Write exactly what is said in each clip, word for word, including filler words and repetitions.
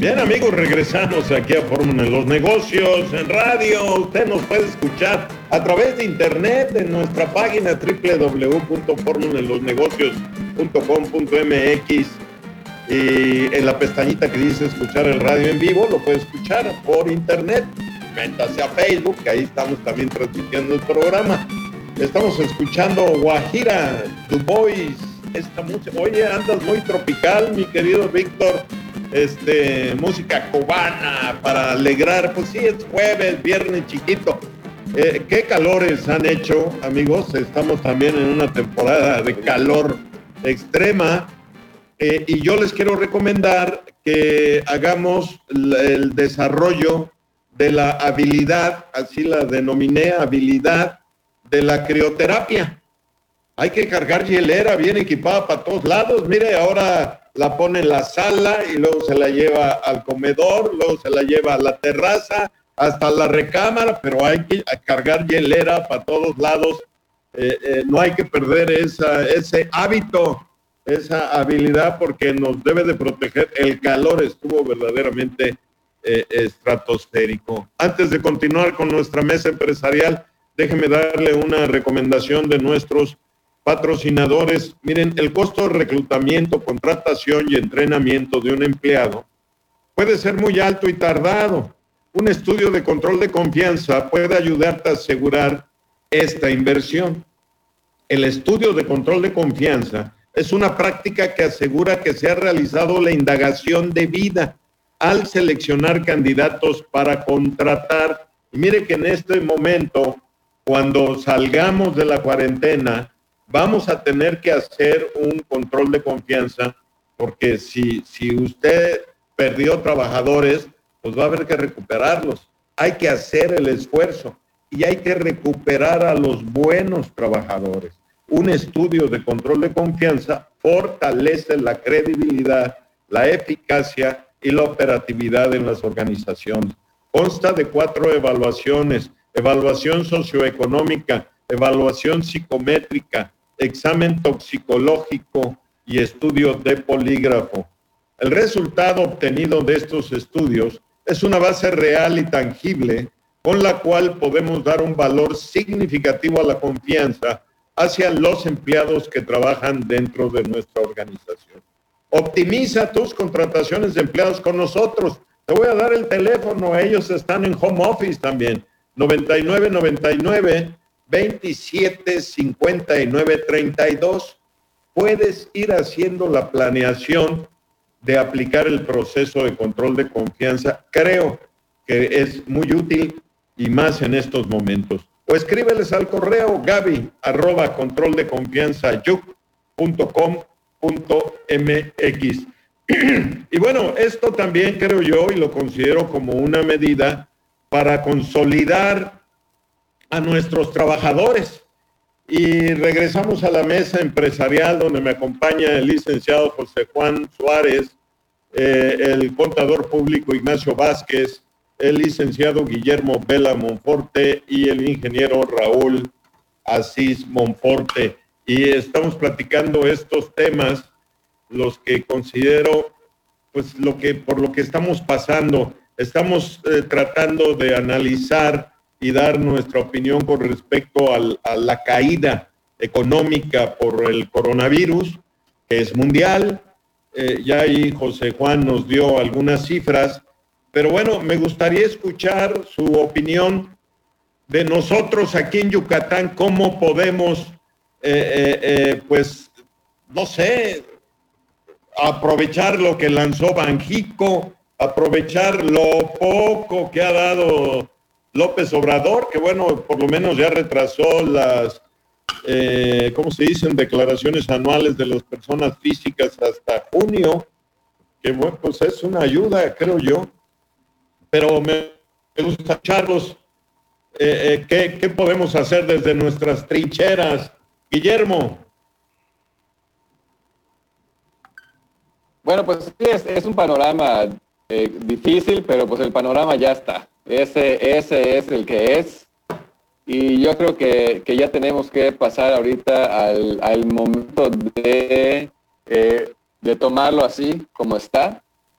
Bien, amigos, regresamos aquí a Fórmula de los Negocios en radio. Usted nos puede escuchar a través de internet en nuestra página doble u doble u doble u punto fórmula de los negocios punto com punto m x, y en la pestañita que dice escuchar el radio en vivo lo puede escuchar por internet. Métase a Facebook, que ahí estamos también transmitiendo el programa. Estamos escuchando Guajira, Du Bois, esta música. Oye, andas muy tropical, mi querido Víctor. Este, música cubana para alegrar, pues sí, es jueves, viernes chiquito. Eh, ¿Qué calores han hecho, amigos? Estamos también en una temporada de calor extrema, eh, y yo les quiero recomendar que hagamos el, el desarrollo de la habilidad, así la denominé, habilidad de la crioterapia. Hay que cargar hielera bien equipada para todos lados. Mire, ahora la pone en la sala y luego se la lleva al comedor, luego se la lleva a la terraza, hasta la recámara, pero hay que cargar hielera para todos lados. Eh, eh, no hay que perder esa, ese hábito, esa habilidad, porque nos debe de proteger. El calor estuvo verdaderamente eh, estratosférico. Antes de continuar con nuestra mesa empresarial, déjeme darle una recomendación de nuestros patrocinadores. Miren, el costo de reclutamiento, contratación y entrenamiento de un empleado puede ser muy alto y tardado. Un estudio de control de confianza puede ayudarte a asegurar esta inversión. El estudio de control de confianza es una práctica que asegura que se ha realizado la indagación debida al seleccionar candidatos para contratar. Y mire que en este momento, cuando salgamos de la cuarentena, vamos a tener que hacer un control de confianza, porque si, si usted perdió trabajadores, pues va a haber que recuperarlos. Hay que hacer el esfuerzo y hay que recuperar a los buenos trabajadores. Un estudio de control de confianza fortalece la credibilidad, la eficacia y la operatividad en las organizaciones. Consta de cuatro evaluaciones: evaluación socioeconómica, evaluación psicométrica, examen toxicológico y estudio de polígrafo. El resultado obtenido de estos estudios es una base real y tangible con la cual podemos dar un valor significativo a la confianza hacia los empleados que trabajan dentro de nuestra organización. Optimiza tus contrataciones de empleados con nosotros. Te voy a dar el teléfono, ellos están en home office también. noventa y nueve noventa y nueve veintisiete cincuenta y nueve treinta y dos. Puedes ir haciendo la planeación de aplicar el proceso de control de confianza. Creo que es muy útil y más en estos momentos. O escríbeles al correo gaby arroba control de confianza punto com punto m x. Y bueno, esto también creo yo y lo considero como una medida para consolidar a nuestros trabajadores. Y regresamos a la mesa empresarial, donde me acompaña el licenciado José Juan Suárez, eh, el contador público Ignacio Vázquez, el licenciado Guillermo Vela Monforte y el ingeniero Raúl Asís Monforte. Y estamos platicando estos temas, los que considero, pues lo que por lo que estamos pasando. Estamos eh, tratando de analizar y dar nuestra opinión con respecto al, a la caída económica por el coronavirus, que es mundial. Eh, ya ahí José Juan nos dio algunas cifras, pero bueno, me gustaría escuchar su opinión de nosotros aquí en Yucatán, cómo podemos, eh, eh, eh, pues, no sé, aprovechar lo que lanzó Banjico, aprovechar lo poco que ha dado López Obrador, que bueno, por lo menos ya retrasó las, eh, ¿cómo se dicen?, declaraciones anuales de las personas físicas hasta junio, que bueno, pues es una ayuda, creo yo. Pero me gusta, Charlos, eh, eh, ¿qué, ¿qué podemos hacer desde nuestras trincheras? Guillermo. Bueno, pues sí, es, es un panorama eh, difícil, pero pues el panorama ya está. Ese, ese es el que es. Y yo creo que, que ya tenemos que pasar ahorita al, al momento de, eh, de tomarlo así como está.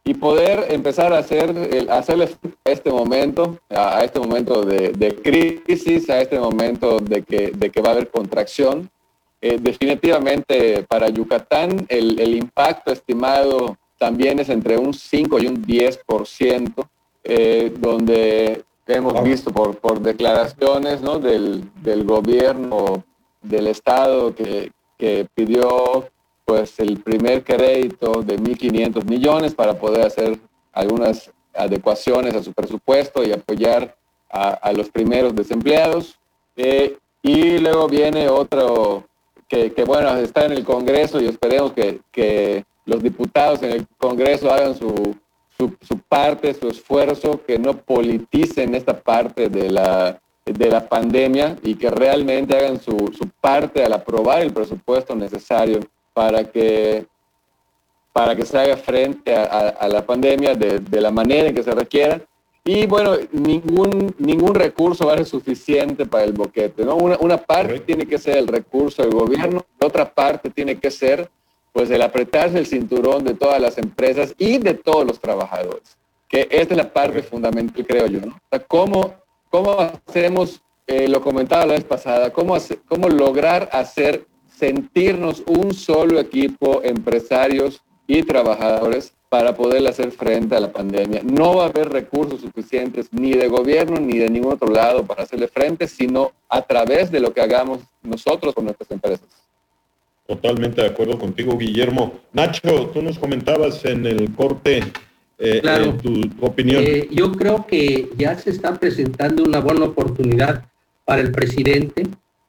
y poder empezar a hacer, el, hacerle a este momento, a, a este momento de, de crisis, a este momento de que, de que va a haber contracción. Eh, definitivamente para Yucatán el, el impacto estimado también es entre un cinco y un diez por ciento, eh, donde hemos visto por, por declaraciones, ¿no?, del, del gobierno del estado que, que pidió pues el primer crédito de mil quinientos millones para poder hacer algunas adecuaciones a su presupuesto y apoyar a, a los primeros desempleados. Eh, y luego viene otro que, que, bueno, está en el Congreso y esperemos que, que los diputados en el Congreso hagan su, su, su parte, su esfuerzo, que no politicen esta parte de la, de la pandemia y que realmente hagan su, su parte al aprobar el presupuesto necesario para que, para que se haga frente a, a, a la pandemia de, de la manera en que se requiera. Y bueno, ningún, ningún recurso va a ser suficiente para el boquete, ¿no? Una, una parte tiene que ser el recurso del gobierno, otra parte tiene que ser pues el apretarse el cinturón de todas las empresas y de todos los trabajadores, que esta es la parte fundamental, creo yo, ¿no? O sea, ¿cómo, cómo hacemos, eh, lo comentaba la vez pasada, cómo, hace, cómo lograr hacer sentirnos un solo equipo, empresarios y trabajadores, para poder hacer frente a la pandemia? No va a haber recursos suficientes ni de gobierno ni de ningún otro lado para hacerle frente, sino a través de lo que hagamos nosotros con nuestras empresas. Totalmente de acuerdo contigo, Guillermo. Nacho, tú nos comentabas en el corte eh, claro. eh, tu, tu opinión. Eh, yo creo que ya se está presentando una buena oportunidad para el presidente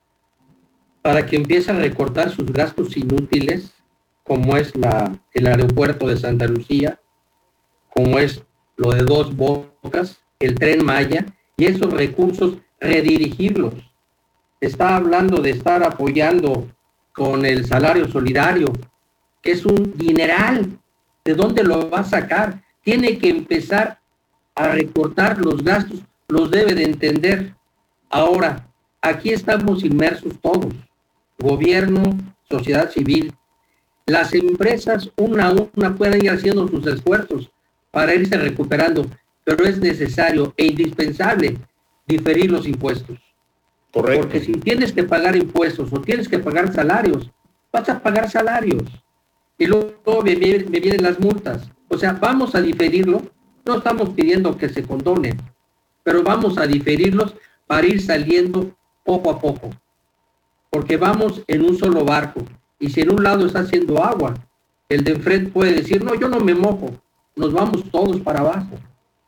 para que empiece a recortar sus gastos inútiles, como es la, el aeropuerto de Santa Lucía, como es lo de Dos Bocas, el Tren Maya, y esos recursos redirigirlos. Está hablando de estar apoyando con el salario solidario, que es un dineral. ¿De dónde lo va a sacar? Tiene que empezar a recortar los gastos, los debe de entender. Ahora, aquí estamos inmersos todos, gobierno, sociedad civil. Las empresas una a una pueden ir haciendo sus esfuerzos para irse recuperando, pero es necesario e indispensable diferir los impuestos. Correcto. Porque si tienes que pagar impuestos o tienes que pagar salarios, vas a pagar salarios. Y luego me, me vienen las multas. O sea, vamos a diferirlo. No estamos pidiendo que se condonen, pero vamos a diferirlos para ir saliendo poco a poco. Porque vamos en un solo barco. Y si en un lado está haciendo agua, el de enfrente puede decir, no, yo no me mojo, nos vamos todos para abajo.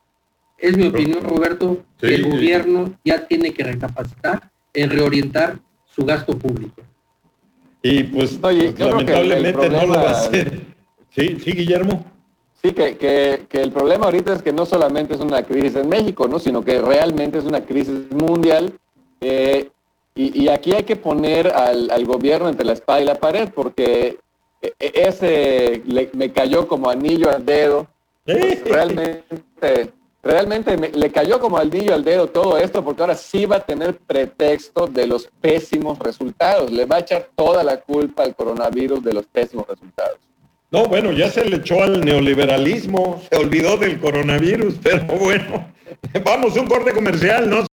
Es mi opinión, Roberto, sí, que el sí. gobierno ya tiene que recapacitar en reorientar su gasto público. Y pues, Oye, pues lamentablemente problema, no lo va a hacer. Sí, sí, Guillermo. Sí, que, que, que el problema ahorita es que no solamente es una crisis en México, ¿no?, sino que realmente es una crisis mundial. Eh, Y, y aquí hay que poner al, al gobierno entre la espada y la pared, porque ese le, me cayó como anillo al dedo. Pues realmente, realmente me, le cayó como anillo al dedo todo esto, porque ahora sí va a tener pretexto de los pésimos resultados. Le va a echar toda la culpa al coronavirus de los pésimos resultados. No, bueno, ya se le echó al neoliberalismo, se olvidó del coronavirus, pero bueno, vamos a un corte comercial, ¿no?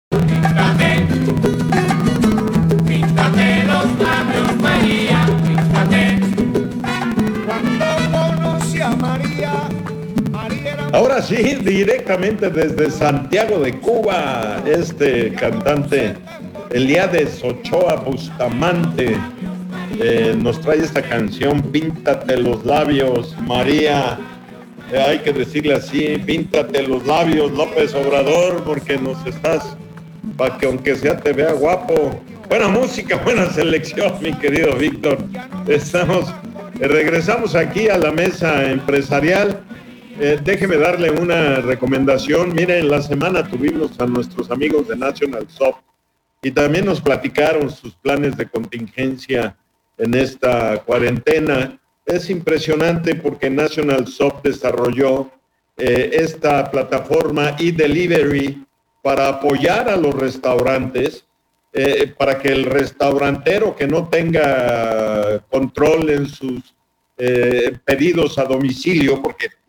Ahora sí, directamente desde Santiago de Cuba, este cantante Eliades Ochoa Bustamante eh, nos trae esta canción, Píntate los labios, María. Eh, hay que decirle así, píntate los labios, López Obrador, porque nos estás, para que aunque sea te vea guapo. Buena música, buena selección, mi querido Víctor. Estamos, eh, regresamos aquí a la mesa empresarial. Eh, déjeme darle una recomendación. Miren, la semana tuvimos a nuestros amigos de National Soft y también nos platicaron sus planes de contingencia en esta cuarentena. Es impresionante porque National Soft desarrolló eh, esta plataforma e-delivery para apoyar a los restaurantes, eh, para que el restaurantero que no tenga control en sus eh, pedidos a domicilio, porque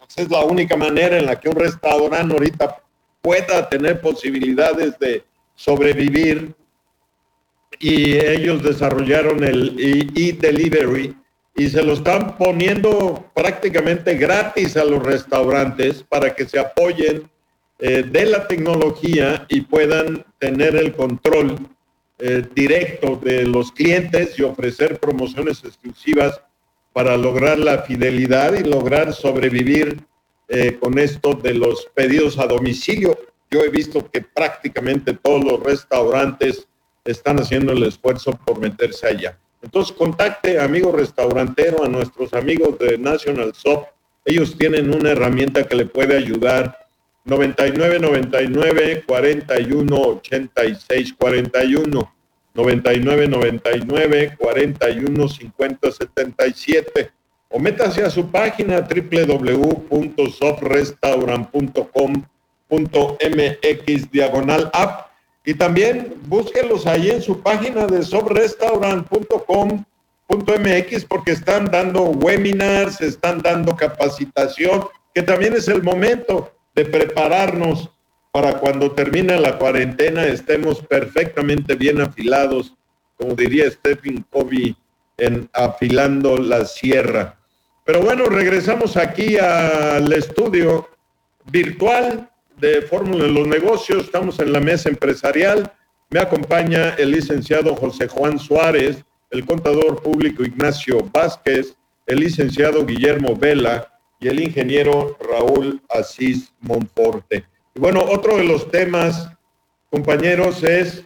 Esa es la única manera en la que un restaurante ahorita pueda tener posibilidades de sobrevivir, y ellos desarrollaron el e-delivery y se lo están poniendo prácticamente gratis a los restaurantes para que se apoyen eh, de la tecnología y puedan tener el control eh, directo de los clientes y ofrecer promociones exclusivas para lograr la fidelidad y lograr sobrevivir eh, con esto de los pedidos a domicilio. Yo he visto que prácticamente todos los restaurantes están haciendo el esfuerzo por meterse allá. Entonces, contacte, amigo restaurantero, a nuestros amigos de National Soft. Ellos tienen una herramienta que le puede ayudar. noventa y nueve, noventa y nueve, cuarenta y uno, ochenta y seis, cuarenta y uno. noventa y nueve, noventa y nueve, cuarenta y uno, cincuenta, setenta y siete. O métase a su página doble u doble u doble u punto soft restaurant punto com punto m x diagonal app. Y también búsquelos ahí en su página de soft restaurant punto com punto m x, porque están dando webinars, están dando capacitación, que también es el momento de prepararnos para cuando termine la cuarentena estemos perfectamente bien afilados, como diría Stephen Covey, en afilando la sierra. Pero bueno, regresamos aquí al estudio virtual de Fórmula de los Negocios. Estamos en la mesa empresarial. Me acompaña el licenciado José Juan Suárez, el contador público Ignacio Vázquez, el licenciado Guillermo Vela y el ingeniero Raúl Asís Monforte. Y bueno, otro de los temas, compañeros, es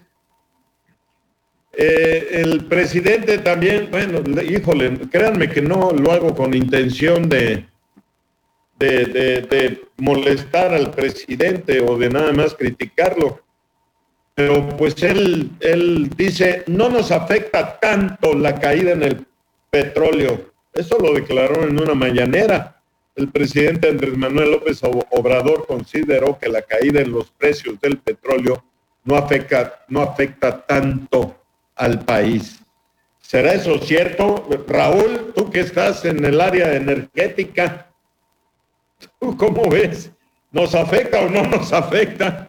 eh, el presidente también. Bueno, híjole, créanme que no lo hago con intención de De, de, de molestar al presidente o de nada más criticarlo, pero pues él, él dice, no nos afecta tanto la caída en el petróleo. Eso lo declaró en una mañanera. El presidente Andrés Manuel López Obrador consideró que la caída en los precios del petróleo no afecta, no afecta tanto al país. ¿Será eso cierto? Raúl, tú que estás en el área energética, ¿tú cómo ves? ¿Nos afecta o no nos afecta?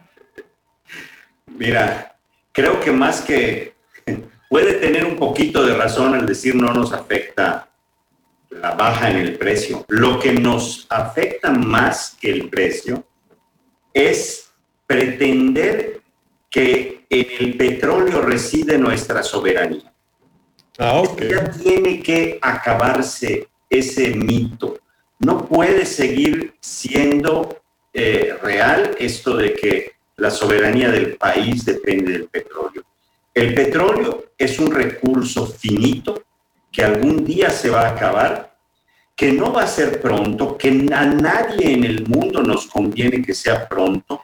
Mira, creo que más que puede tener un poquito de razón al decir no nos afecta la baja en el precio. Lo que nos afecta más que el precio es pretender que en el petróleo reside nuestra soberanía. Ah, ok. Ya tiene que acabarse ese mito. No puede seguir siendo eh, real esto de que la soberanía del país depende del petróleo. El petróleo es un recurso finito que algún día se va a acabar, que no va a ser pronto, que a nadie en el mundo nos conviene que sea pronto,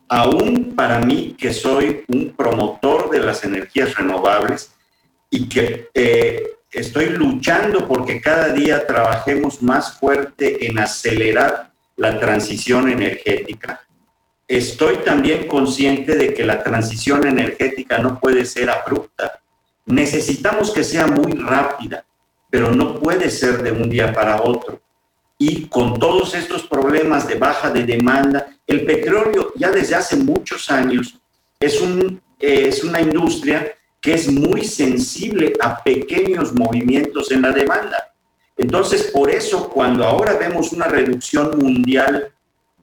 aún para mí que soy un promotor de las energías renovables y que eh, estoy luchando porque cada día trabajemos más fuerte en acelerar la transición energética. Estoy también consciente de que la transición energética no puede ser abrupta. Necesitamos que sea muy rápida, pero no puede ser de un día para otro. Y con todos estos problemas de baja de demanda, el petróleo ya desde hace muchos años es, un, eh, es una industria que es muy sensible a pequeños movimientos en la demanda. Entonces, por eso, cuando ahora vemos una reducción mundial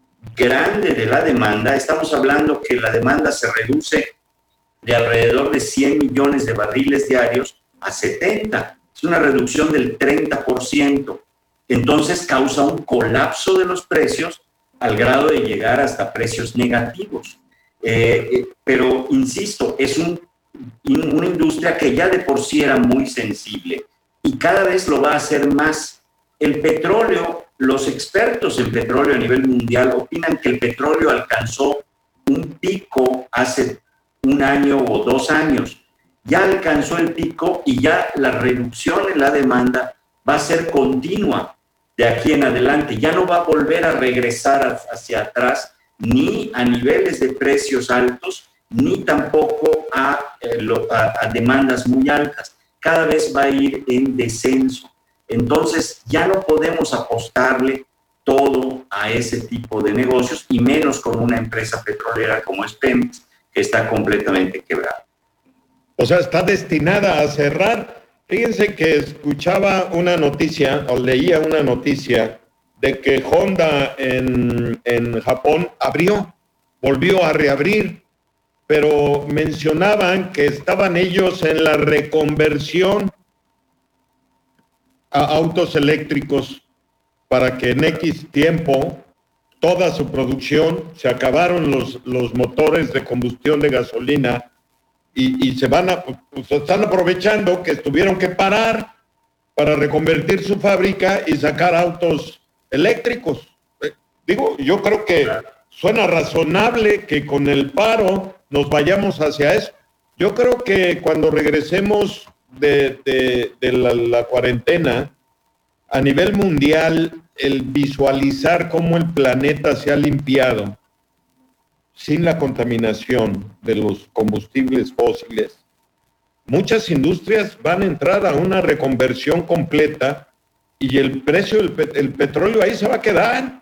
grande de la demanda, estamos hablando que la demanda se reduce de alrededor de cien millones de barriles diarios a setenta. Es una reducción del treinta por ciento. Entonces, causa un colapso de los precios al grado de llegar hasta precios negativos. Eh, eh, pero, insisto, es un una industria que ya de por sí era muy sensible y cada vez lo va a hacer más. El petróleo, los expertos en petróleo a nivel mundial opinan que el petróleo alcanzó un pico hace un año o dos años. Ya alcanzó el pico y ya la reducción en la demanda va a ser continua de aquí en adelante. Ya no va a volver a regresar hacia atrás ni a niveles de precios altos, ni tampoco a, eh, lo, a, a demandas muy altas. Cada vez va a ir en descenso. Entonces ya no podemos apostarle todo a ese tipo de negocios y menos con una empresa petrolera como es Pemex, que está completamente quebrada. O sea, está destinada a cerrar. Fíjense que escuchaba una noticia, o leía una noticia, de que Honda en, en Japón abrió, volvió a reabrir, pero mencionaban que estaban ellos en la reconversión a autos eléctricos para que en X tiempo toda su producción, se acabaron los, los motores de combustión de gasolina y, y se van a, pues están aprovechando que tuvieron que parar para reconvertir su fábrica y sacar autos eléctricos. Eh, digo, yo creo que suena razonable que con el paro nos vayamos hacia eso. Yo creo que cuando regresemos de, de, de la, la cuarentena, a nivel mundial, el visualizar cómo el planeta se ha limpiado sin la contaminación de los combustibles fósiles, muchas industrias van a entrar a una reconversión completa y el precio del pet- el petróleo ahí se va a quedar.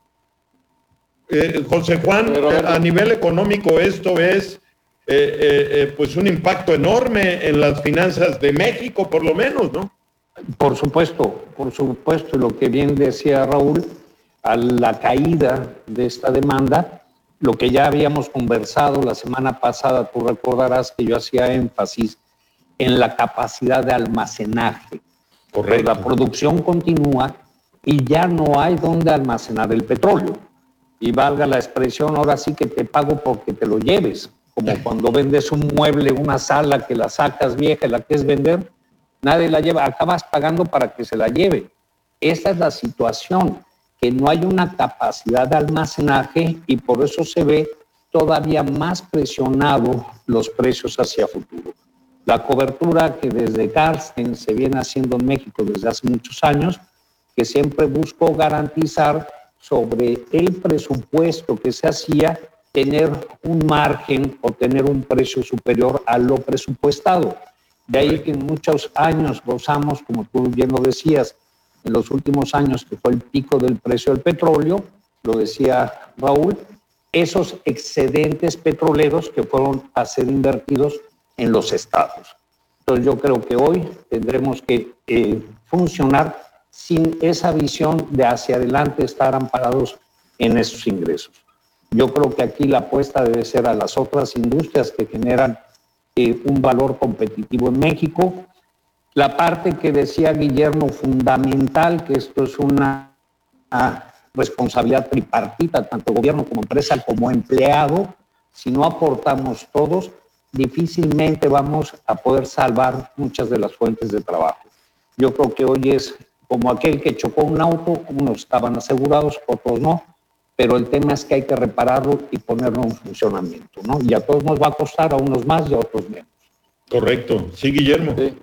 Eh, José Juan, eh, a nivel económico esto es eh, eh, eh, pues un impacto enorme en las finanzas de México, por lo menos, ¿no? Por supuesto, por supuesto, lo que bien decía Raúl, a la caída de esta demanda, lo que ya habíamos conversado la semana pasada, tú recordarás que yo hacía énfasis en la capacidad de almacenaje. Correcto. La producción continúa y ya no hay dónde almacenar el petróleo. Y valga la expresión, ahora sí que te pago porque te lo lleves. Como cuando vendes un mueble, una sala que la sacas vieja y la quieres vender, nadie la lleva, acabas pagando para que se la lleve. Esta es la situación, que no hay una capacidad de almacenaje y por eso se ve todavía más presionado los precios hacia futuro. La cobertura que desde Garsten se viene haciendo en México desde hace muchos años, que siempre buscó garantizar sobre el presupuesto que se hacía, tener un margen o tener un precio superior a lo presupuestado. De ahí que en muchos años gozamos, como tú bien lo decías, en los últimos años que fue el pico del precio del petróleo, lo decía Raúl, esos excedentes petroleros que fueron a ser invertidos en los estados. Entonces yo creo que hoy tendremos que eh, funcionar sin esa visión de hacia adelante estar amparados en esos ingresos. Yo creo que aquí la apuesta debe ser a las otras industrias que generan eh, un valor competitivo en México. La parte que decía Guillermo, fundamental, que esto es una, una responsabilidad tripartita, tanto gobierno como empresa como empleado. Si no aportamos todos, difícilmente vamos a poder salvar muchas de las fuentes de trabajo. Yo creo que hoy es como aquel que chocó un auto, unos estaban asegurados, otros no, pero el tema es que hay que repararlo y ponerlo en funcionamiento, ¿no? Y a todos nos va a costar, a unos más y a otros menos. Correcto. Sí, Guillermo. Sí.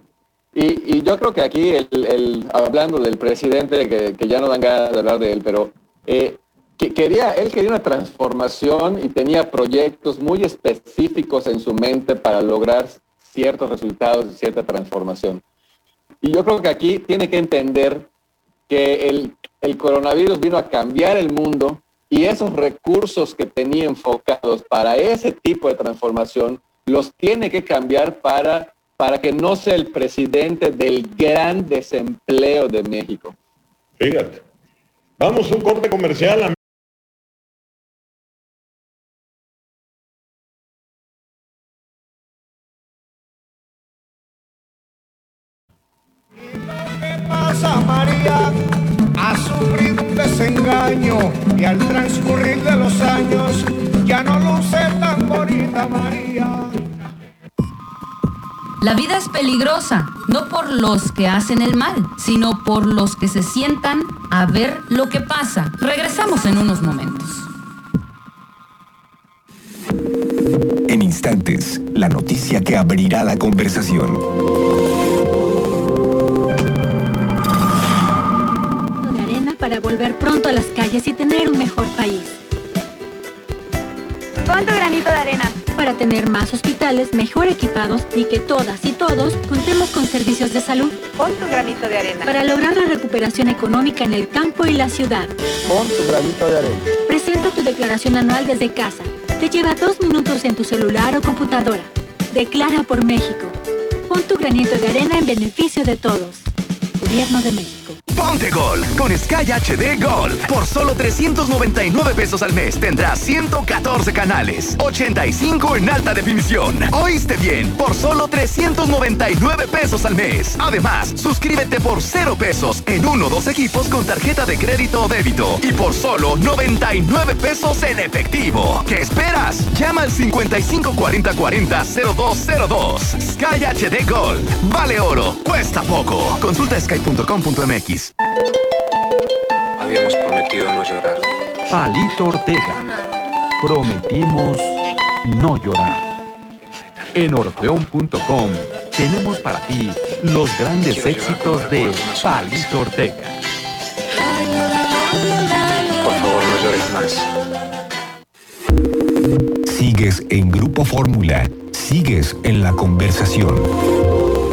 Y, y yo creo que aquí, el, el, hablando del presidente, que, que ya no dan ganas de hablar de él, pero eh, que quería, él quería una transformación y tenía proyectos muy específicos en su mente para lograr ciertos resultados y cierta transformación. Y yo creo que aquí tiene que entender que el, el coronavirus vino a cambiar el mundo y esos recursos que tenía enfocados para ese tipo de transformación los tiene que cambiar para, para que no sea el presidente del gran desempleo de México. Fíjate. Vamos a un corte comercial. María ha sufrido un desengaño y al transcurrir de los años ya no luce tan bonita María. La vida es peligrosa, no por los que hacen el mal, sino por los que se sientan a ver lo que pasa. Regresamos en unos momentos. En instantes, la noticia que abrirá la conversación. Para volver pronto a las calles y tener un mejor país. Pon tu granito de arena para tener más hospitales mejor equipados y que todas y todos contemos con servicios de salud. Pon tu granito de arena. Para lograr la recuperación económica en el campo y la ciudad. Pon tu granito de arena. Presenta tu declaración anual desde casa. Te lleva dos minutos en tu celular o computadora. Declara por México. Pon tu granito de arena en beneficio de todos. Gobierno de México. Ponte Gol con Sky H D Gold. Por solo trescientos noventa y nueve pesos al mes tendrás ciento catorce canales, ochenta y cinco en alta definición. ¿Oíste bien? Por solo trescientos noventa y nueve pesos al mes. Además, suscríbete por cero pesos en uno o dos equipos con tarjeta de crédito o débito. Y por solo noventa y nueve pesos en efectivo. ¿Qué esperas? Llama al cincuenta y cinco cuarenta cuarenta cero dos cero dos. Sky H D Gold. Vale oro. Cuesta poco. Consulta sky punto com punto m x. Habíamos prometido no llorar. Palito Ortega. Prometimos no llorar. En orfeón punto com tenemos para ti los grandes éxitos de Palito Ortega. Por favor, no llores más. Sigues en Grupo Fórmula. Sigues en la conversación.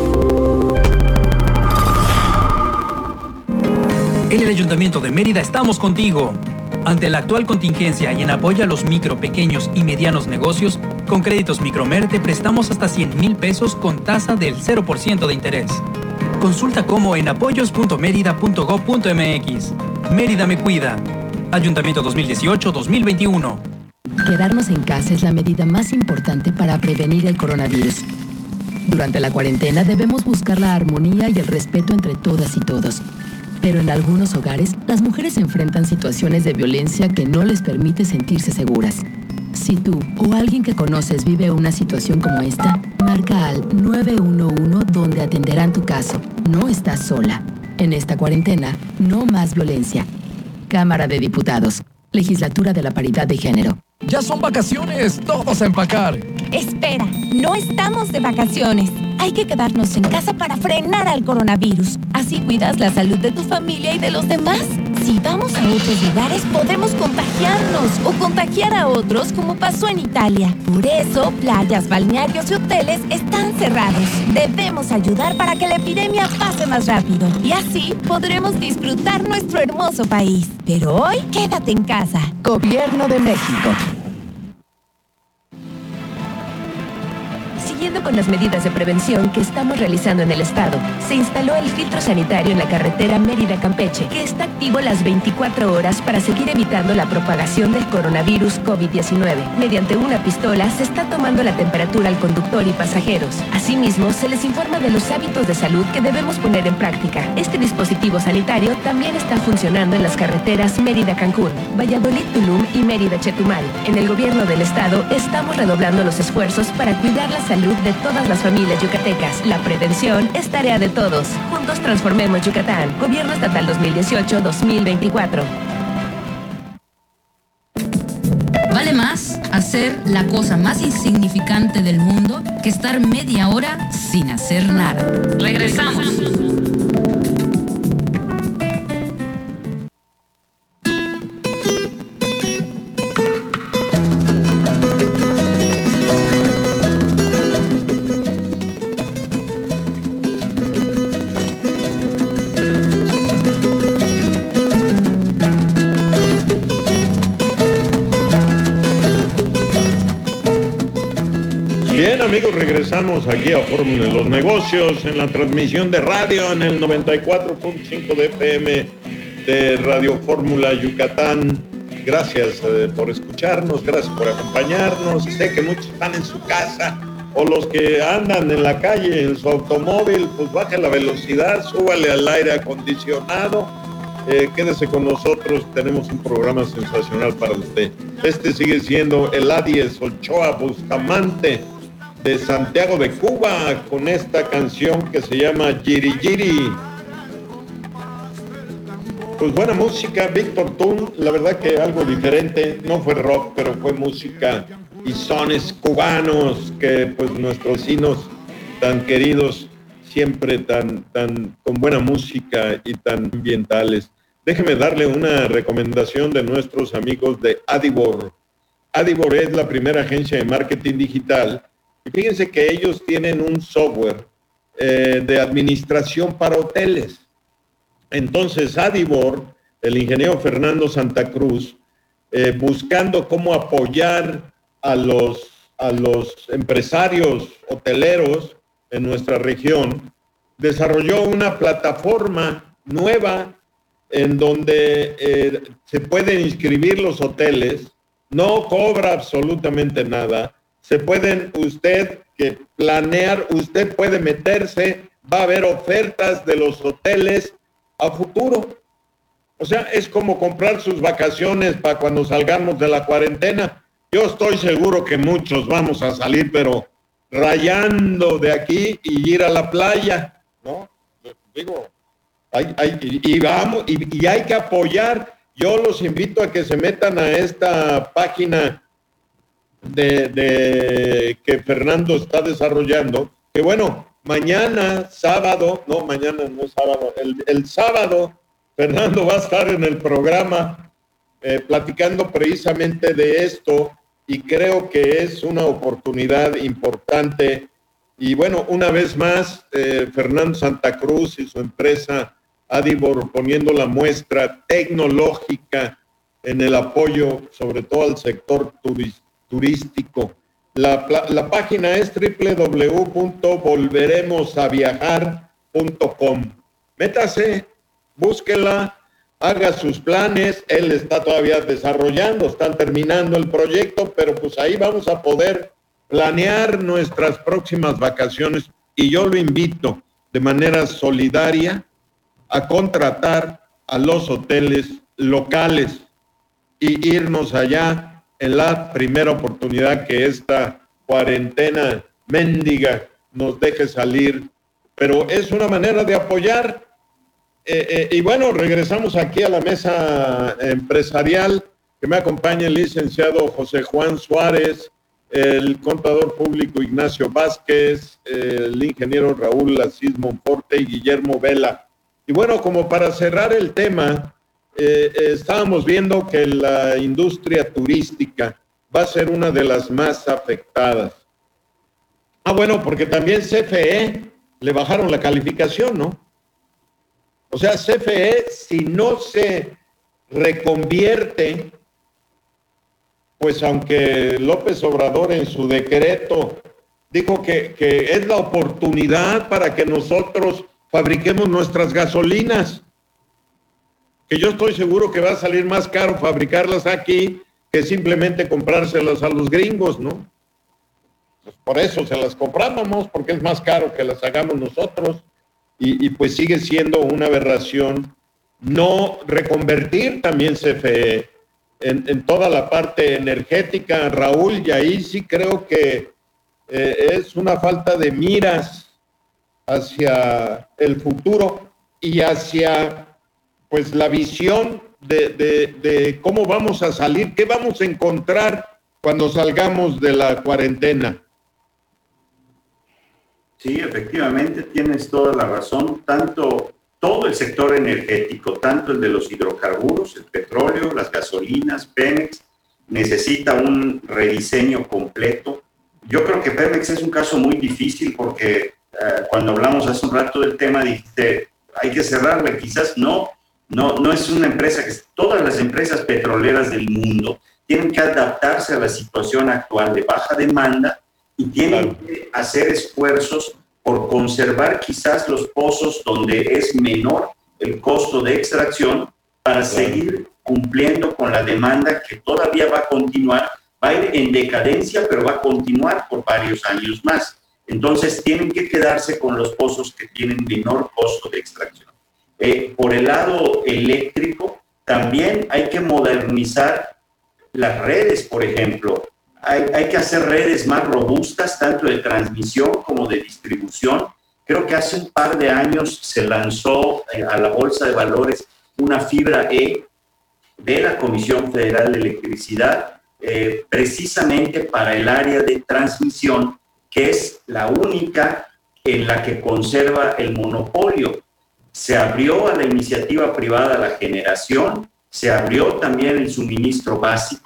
En el Ayuntamiento de Mérida estamos contigo. Ante la actual contingencia y en apoyo a los micro, pequeños y medianos negocios, con créditos Micromer te prestamos hasta cien mil pesos con tasa del cero por ciento de interés. Consulta cómo en apoyos punto mérida punto gob punto m x. Mérida me cuida. Ayuntamiento dos mil dieciocho a dos mil veintiuno. Quedarnos en casa es la medida más importante para prevenir el coronavirus. Durante la cuarentena debemos buscar la armonía y el respeto entre todas y todos. Pero en algunos hogares, las mujeres enfrentan situaciones de violencia que no les permite sentirse seguras. Si tú o alguien que conoces vive una situación como esta, marca al nueve uno uno donde atenderán tu caso. No estás sola. En esta cuarentena, no más violencia. Cámara de Diputados. Legislatura de la Paridad de Género. ¡Ya son vacaciones! ¡Todos a empacar! Espera, no estamos de vacaciones. Hay que quedarnos en casa para frenar al coronavirus. Así cuidas la salud de tu familia y de los demás. Si vamos a otros lugares, podemos contagiarnos o contagiar a otros, como pasó en Italia. Por eso, playas, balnearios y hoteles están cerrados. Debemos ayudar para que la epidemia pase más rápido. Y así podremos disfrutar nuestro hermoso país. Pero hoy, quédate en casa. Gobierno de México. Siguiendo con las medidas de prevención que estamos realizando en el estado, se instaló el filtro sanitario en la carretera Mérida-Campeche, que está activo las veinticuatro horas para seguir evitando la propagación del coronavirus COVID diecinueve. Mediante una pistola se está tomando la temperatura al conductor y pasajeros. Asimismo, se les informa de los hábitos de salud que debemos poner en práctica. Este dispositivo sanitario también está funcionando en las carreteras Mérida-Cancún, Valladolid-Tulum y Mérida-Chetumal. En el gobierno del estado estamos redoblando los esfuerzos para cuidar la salud de todas las familias yucatecas. La prevención es tarea de todos. Juntos transformemos Yucatán. Gobierno Estatal dos mil dieciocho a dos mil veinticuatro. Vale más hacer la cosa más insignificante del mundo que estar media hora sin hacer nada. Regresamos. Bien, amigos, regresamos aquí a Fórmula de los Negocios en la transmisión de radio en el noventa y cuatro punto cinco de F M de Radio Fórmula Yucatán. Gracias eh, por escucharnos, gracias por acompañarnos. Sé que muchos están en su casa o los que andan en la calle en su automóvil, pues baje la velocidad, súbale al aire acondicionado. Eh, quédese con nosotros, tenemos un programa sensacional para usted. Este sigue siendo el Adies Ochoa Bustamante de Santiago de Cuba, con esta canción que se llama Yiri Yiri. Pues buena música, Víctor Tun, la verdad que algo diferente, no fue rock, pero fue música y sones cubanos que pues nuestros vecinos tan queridos, siempre tan, tan con buena música y tan ambientales. Déjeme darle una recomendación de nuestros amigos de Adibor. Adibor es la primera agencia de marketing digital. Y fíjense que ellos tienen un software eh, de administración para hoteles. Entonces, Adibor, el ingeniero Fernando Santa Cruz, eh, buscando cómo apoyar a los, a los empresarios hoteleros en nuestra región, desarrolló una plataforma nueva en donde eh, se pueden inscribir los hoteles, no cobra absolutamente nada, se pueden usted que planear, usted puede meterse, va a haber ofertas de los hoteles a futuro. O sea, es como comprar sus vacaciones para cuando salgamos de la cuarentena. Yo estoy seguro que muchos vamos a salir, pero rayando de aquí y ir a la playa, ¿no? Digo, hay, hay, y, y vamos, y, y hay que apoyar. Yo los invito a que se metan a esta página de, de que Fernando está desarrollando, que bueno, mañana, sábado, no, mañana no es sábado, el, el sábado Fernando va a estar en el programa eh, platicando precisamente de esto, y creo que es una oportunidad importante. Y bueno, una vez más, eh, Fernando Santa Cruz y su empresa Adibor poniendo la muestra tecnológica en el apoyo, sobre todo al sector turis, turístico. La, la página es doble u doble u doble u punto volveremos a viajar punto com. Métase, búsquela, haga sus planes. Él está todavía desarrollando, están terminando el proyecto, pero pues ahí vamos a poder planear nuestras próximas vacaciones, y yo lo invito de manera solidaria a contratar a los hoteles locales y irnos allá en la primera oportunidad que esta cuarentena mendiga nos deje salir. Pero es una manera de apoyar. Eh, eh, y bueno, regresamos aquí a la mesa empresarial, que me acompaña el licenciado José Juan Suárez, el contador público Ignacio Vázquez, el ingeniero Raúl Asís Monforte y Guillermo Vela. Y bueno, como para cerrar el tema, eh, eh, estábamos viendo que la industria turística va a ser una de las más afectadas. Ah, bueno, porque también C F E le bajaron la calificación, ¿no? O sea, C F E, si no se reconvierte, pues aunque López Obrador en su decreto dijo que, que es la oportunidad para que nosotros fabriquemos nuestras gasolinas, que yo estoy seguro que va a salir más caro fabricarlas aquí que simplemente comprárselas a los gringos, ¿no? Pues por eso se las comprábamos, porque es más caro que las hagamos nosotros, y, y pues sigue siendo una aberración no reconvertir también C F E en, en toda la parte energética, Raúl, y ahí sí creo que eh, es una falta de miras hacia el futuro y hacia pues la visión de, de, de cómo vamos a salir, qué vamos a encontrar cuando salgamos de la cuarentena. Sí, efectivamente, tienes toda la razón. Tanto todo el sector energético, tanto el de los hidrocarburos, el petróleo, las gasolinas, Pemex, necesita un rediseño completo. Yo creo que Pemex es un caso muy difícil porque uh, cuando hablamos hace un rato del tema, dijiste, hay que cerrarle. Quizás no, no, no es una empresa que... Todas las empresas petroleras del mundo tienen que adaptarse a la situación actual de baja demanda y tienen claro. que hacer esfuerzos por conservar quizás los pozos donde es menor el costo de extracción para claro. seguir cumpliendo con la demanda que todavía va a continuar, va a ir en decadencia, pero va a continuar por varios años más. Entonces tienen que quedarse con los pozos que tienen menor costo de extracción. Eh, por el lado eléctrico, también hay que modernizar las redes, por ejemplo. Hay, hay que hacer redes más robustas, tanto de transmisión como de distribución. Creo que hace un par de años se lanzó a la Bolsa de Valores una fibra E de la Comisión Federal de Electricidad, eh, precisamente para el área de transmisión, que es la única en la que conserva el monopolio. Se abrió a la iniciativa privada la generación, se abrió también el suministro básico,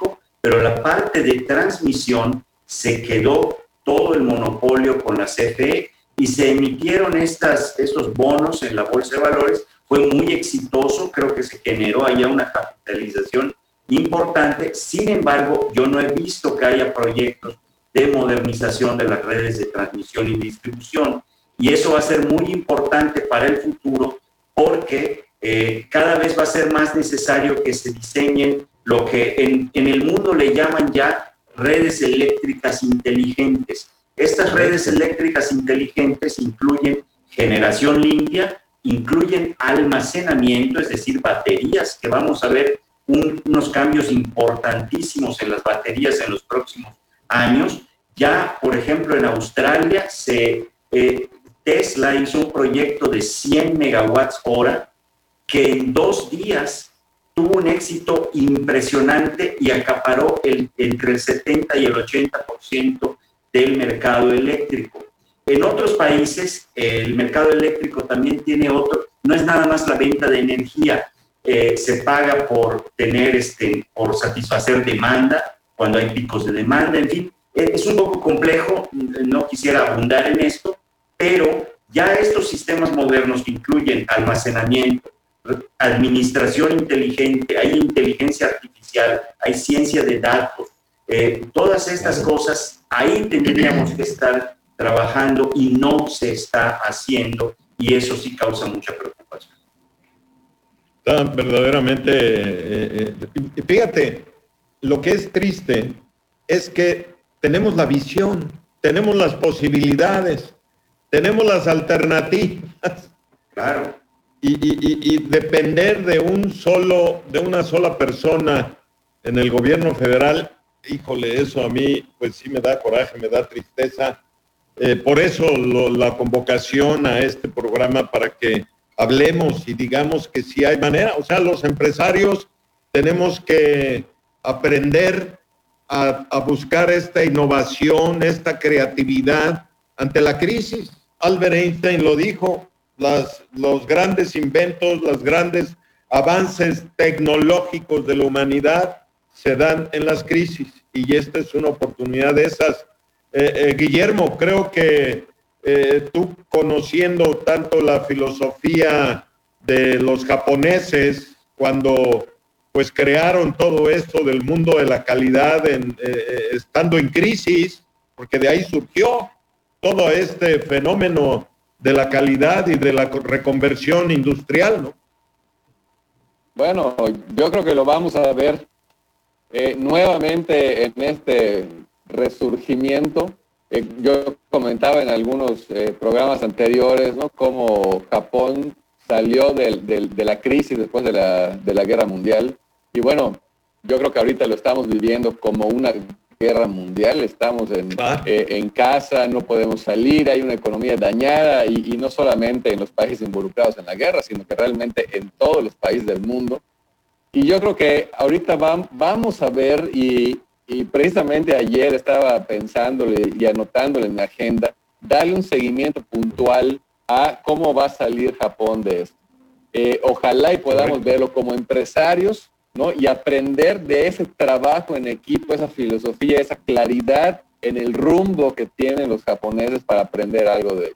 pero la parte de transmisión se quedó todo el monopolio con la C F E y se emitieron estas, estos bonos en la Bolsa de Valores. Fue muy exitoso, creo que se generó allá una capitalización importante. Sin embargo, yo no he visto que haya proyectos de modernización de las redes de transmisión y distribución, y eso va a ser muy importante para el futuro porque eh, cada vez va a ser más necesario que se diseñen lo que en, en el mundo le llaman ya redes eléctricas inteligentes. Estas redes eléctricas inteligentes incluyen generación limpia, incluyen almacenamiento, es decir, baterías, que vamos a ver un, unos cambios importantísimos en las baterías en los próximos años. Ya, por ejemplo, en Australia, se, eh, Tesla hizo un proyecto de cien megawatts hora que en dos días tuvo un éxito impresionante y acaparó el, entre el setenta y el ochenta por ciento del mercado eléctrico. En otros países, el mercado eléctrico también tiene otro, no es nada más la venta de energía, eh, se paga por tener, este, por satisfacer demanda, cuando hay picos de demanda, en fin, es un poco complejo, no quisiera abundar en esto, pero ya estos sistemas modernos que incluyen almacenamiento, administración inteligente, hay inteligencia artificial, hay ciencia de datos, eh, todas estas cosas, ahí tendríamos que estar trabajando y no se está haciendo, y eso sí causa mucha preocupación. Está verdaderamente, eh, eh, fíjate, lo que es triste es que tenemos la visión, tenemos las posibilidades, tenemos las alternativas. Claro. Y, y, y depender de un solo, de una sola persona en el gobierno federal, híjole, eso a mí pues sí me da coraje, me da tristeza. Eh, por eso lo, la convocación a este programa, para que hablemos y digamos que sí hay manera. O sea, los empresarios tenemos que aprender a, a buscar esta innovación, esta creatividad ante la crisis. Albert Einstein lo dijo, las, los grandes inventos, los grandes avances tecnológicos de la humanidad se dan en las crisis, y esta es una oportunidad de esas. Eh, eh, Guillermo, creo que eh, tú, conociendo tanto la filosofía de los japoneses, cuando pues crearon todo esto del mundo de la calidad en, eh, estando en crisis, porque de ahí surgió todo este fenómeno de la calidad y de la reconversión industrial, ¿no? Bueno, yo creo que lo vamos a ver eh, nuevamente en este resurgimiento. Eh, yo comentaba en algunos eh, programas anteriores, ¿no?, cómo Japón salió del, del, de la crisis después de la, de la guerra mundial. Y bueno, yo creo que ahorita lo estamos viviendo como una guerra mundial. Estamos en, eh, en casa, no podemos salir, hay una economía dañada, y, y no solamente en los países involucrados en la guerra, sino que realmente en todos los países del mundo. Y yo creo que ahorita va, vamos a ver, y, y precisamente ayer estaba pensándole y anotándole en la agenda, darle un seguimiento puntual a cómo va a salir Japón de esto. Eh, ojalá y podamos verlo como empresarios, ¿no?, y aprender de ese trabajo en equipo, esa filosofía, esa claridad en el rumbo que tienen los japoneses para aprender algo de ellos.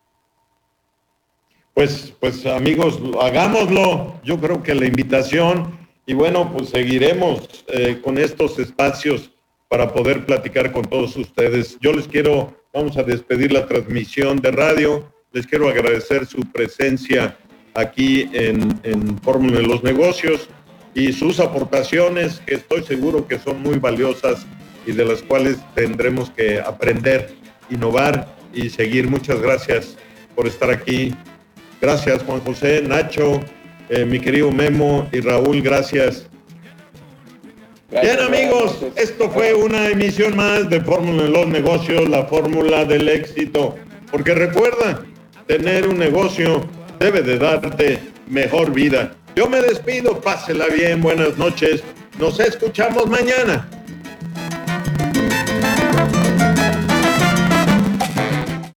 Pues, pues amigos, hagámoslo. Yo creo que la invitación, y bueno, pues seguiremos eh, con estos espacios para poder platicar con todos ustedes. Yo les quiero, vamos a despedir la transmisión de radio, les quiero agradecer su presencia aquí en, en Fórmula de los Negocios, y sus aportaciones, que estoy seguro que son muy valiosas y de las cuales tendremos que aprender, innovar y seguir. Muchas gracias por estar aquí. Gracias, Juan José, Nacho, eh, mi querido Memo y Raúl, gracias. Gracias. Bien, amigos, esto fue una emisión más de Fórmula de los Negocios, la fórmula del éxito. Porque recuerda, tener un negocio debe de darte mejor vida. Yo me despido, pásela bien, buenas noches, nos escuchamos mañana.